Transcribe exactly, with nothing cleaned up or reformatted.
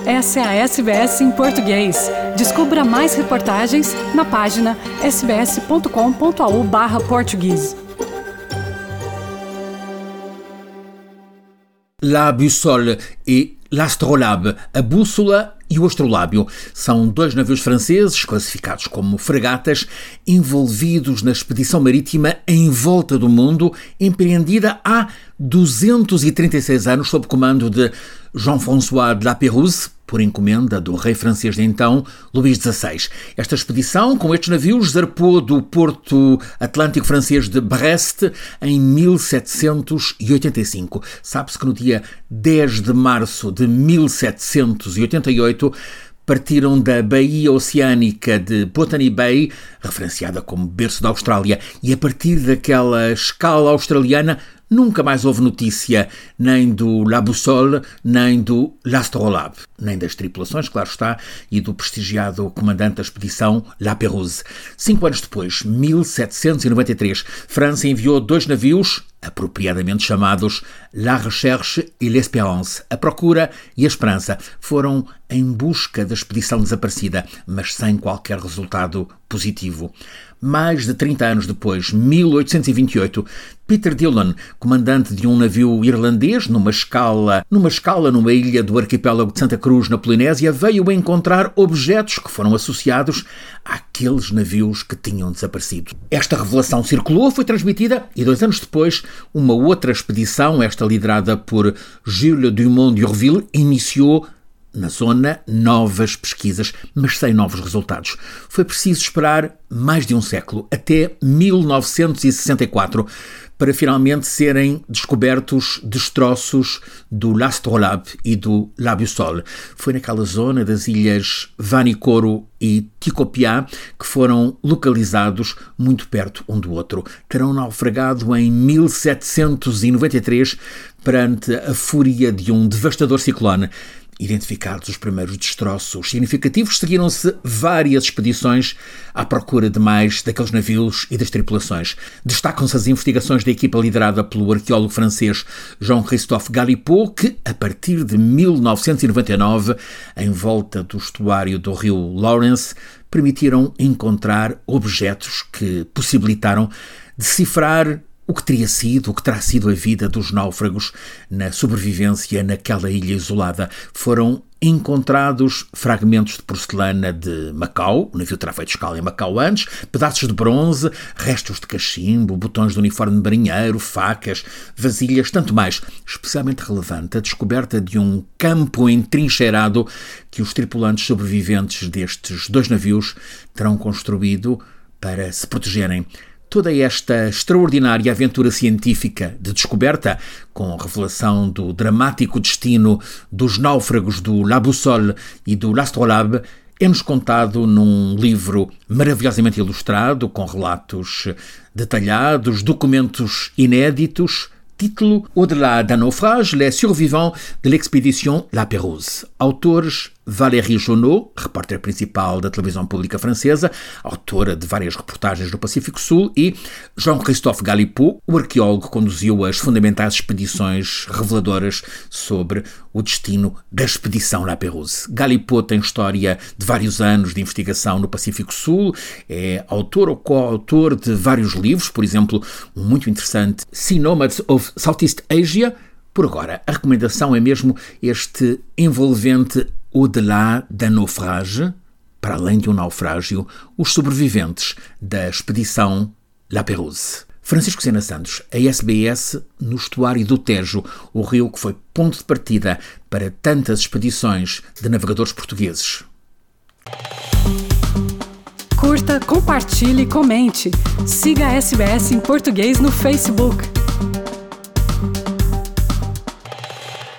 Essa é a S B S em português. Descubra mais reportagens na página sbs.com.au barra português. La Boussole e l'Astrolabe, a bússola e o astrolábio, são dois navios franceses classificados como fragatas envolvidos na expedição marítima em volta do mundo, empreendida há duzentos e trinta e seis anos sob comando de Jean-François de La Pérouse, por encomenda do rei francês de então, Luís dezasseis. Esta expedição, com estes navios, zarpou do porto atlântico francês de Brest em mil setecentos e oitenta e cinco. Sabe-se que no dia dez de março de mil setecentos e oitenta e oito partiram da Baía Oceânica de Botany Bay, referenciada como berço da Austrália, e a partir daquela escala australiana nunca mais houve notícia nem do La Boussole, nem do l'Astrolabe, nem das tripulações, claro está, e do prestigiado comandante da expedição, La Pérouse. Cinco anos depois, mil setecentos e noventa e três, França enviou dois navios, apropriadamente chamados La Recherche e l'Espérance. A procura e a esperança foram em busca da expedição desaparecida, mas sem qualquer resultado positivo. Mais de trinta anos depois, mil oitocentos e vinte e oito, Peter Dillon, comandante de um navio irlandês numa escala, numa escala numa ilha do arquipélago de Santa Cruz, na Polinésia, veio encontrar objetos que foram associados àqueles navios que tinham desaparecido. Esta revelação circulou, foi transmitida e dois anos depois, uma outra expedição, esta liderada por Jules Dumont d'Urville, iniciou na zona novas pesquisas, mas sem novos resultados. Foi preciso esperar mais de um século, até mil novecentos e sessenta e quatro, para finalmente serem descobertos destroços do l'Astrolabe e do La Boussole. Foi naquela zona das ilhas Vanikoro e Tikopia que foram localizados muito perto um do outro. Terão naufragado em mil setecentos e noventa e três perante a fúria de um devastador ciclone. Identificados os primeiros destroços significativos, seguiram-se várias expedições à procura de mais daqueles navios e das tripulações. Destacam-se as investigações da equipa liderada pelo arqueólogo francês Jean-Christophe Galipeau, que, a partir de mil novecentos e noventa e nove, em volta do estuário do rio Lawrence, permitiram encontrar objetos que possibilitaram decifrar o que teria sido, o que terá sido a vida dos náufragos na sobrevivência naquela ilha isolada. Foram encontrados fragmentos de porcelana de Macau, o navio terá feito escala em Macau antes, pedaços de bronze, restos de cachimbo, botões de uniforme de marinheiro, facas, vasilhas, tanto mais. Especialmente relevante a descoberta de um campo entrincheirado que os tripulantes sobreviventes destes dois navios terão construído para se protegerem. Toda esta extraordinária aventura científica de descoberta, com a revelação do dramático destino dos náufragos do La Boussole e do l'Astrolabe, é-nos contado num livro maravilhosamente ilustrado, com relatos detalhados, documentos inéditos. Título: Au-delà d'un naufrage, les survivants de l'expédition La Pérouse. Autores: Valérie Jonot, repórter principal da televisão pública francesa, autora de várias reportagens no Pacífico Sul, e Jean-Christophe Galipeau, o arqueólogo que conduziu as fundamentais expedições reveladoras sobre o destino da expedição La Pérouse. Galipeau tem história de vários anos de investigação no Pacífico Sul, é autor ou coautor de vários livros, por exemplo, um muito interessante, Sea Nomads of Southeast Asia. Por agora, a recomendação é mesmo este envolvente Au-delà d'un naufrage, para além de um naufrágio, os sobreviventes da expedição La Pérouse. Francisco Sena Santos, a S B S no estuário do Tejo, o rio que foi ponto de partida para tantas expedições de navegadores portugueses. Curta, compartilhe, comente. Siga a S B S em português no Facebook.